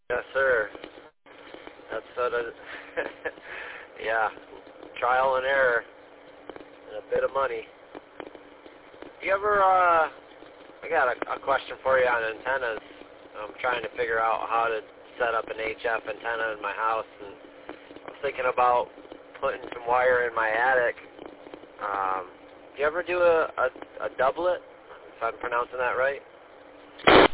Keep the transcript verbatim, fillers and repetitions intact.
Yes, sir. That's sort of, yeah, trial and error and a bit of money. You ever, uh, I got a, a question for you on antennas. I'm trying to figure out how to set up an H F antenna in my house, and I was thinking about putting some wire in my attic. Um, do you ever do a, a, a doublet, if I'm pronouncing that right?